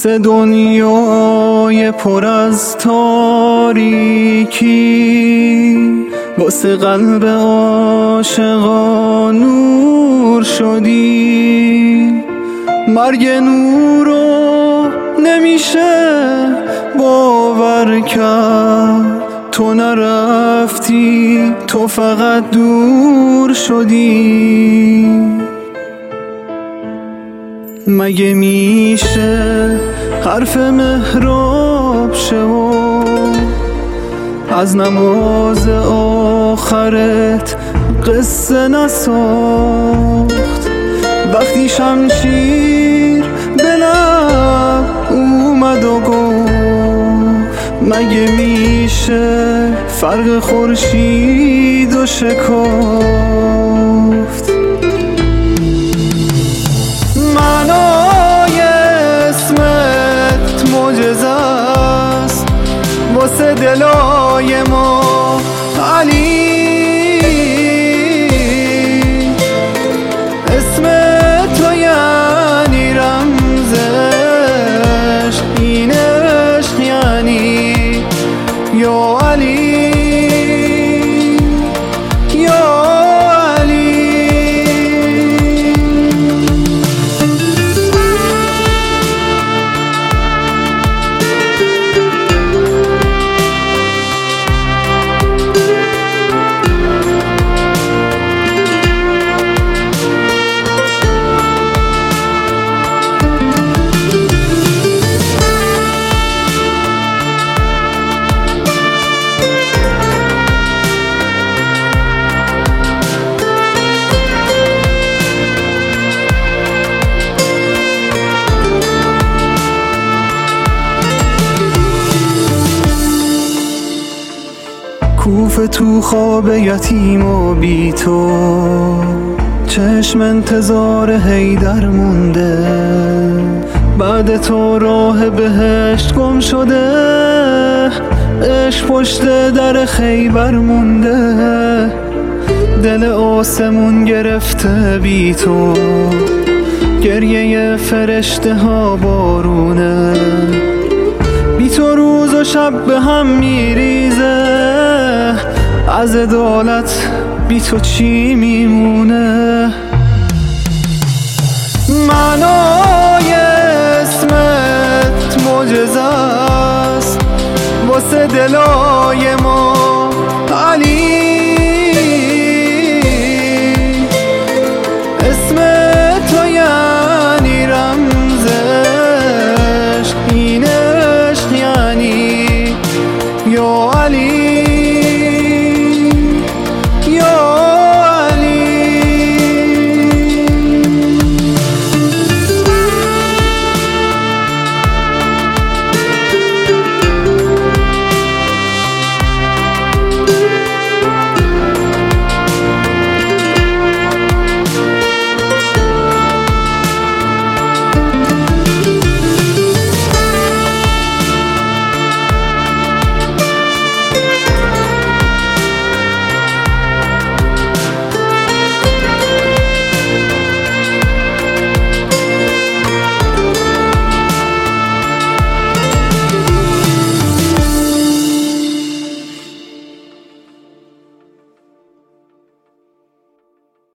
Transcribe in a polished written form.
سه دنیای پر از تاریکی، واسه قلب عاشقا نور شدی. مرگ نورو نمیشه باور کرد، تو نرفتی، تو فقط دور شدی. مگه میشه حرف محراب شه و از نماز آخرت قصه نساخت؟ وقتی شمشیر به لب اومد و گفت مگه میشه فرق خورشید و شکافت؟ معنای اسمت معجزه است واسه دلای ما علی. اسم تو یعنی رمزش، این عشق یعنی یا علی یا علی. کوفه تو خواب یتیم و بی تو، چشم انتظار حیدر مونده. بعد تو راه بهشت گم شده، عشق پشت در خیبر مونده. دل آسمون گرفته بی تو، گریه فرشته ها بارونه. بی تو روز و شب به هم میریزه، از عدالت بی تو چی میمونه؟ معنای اسمت معجزه است واسه دلای ما علی. اسم تو یعنی رمزش، این عشق یعنی یا علی.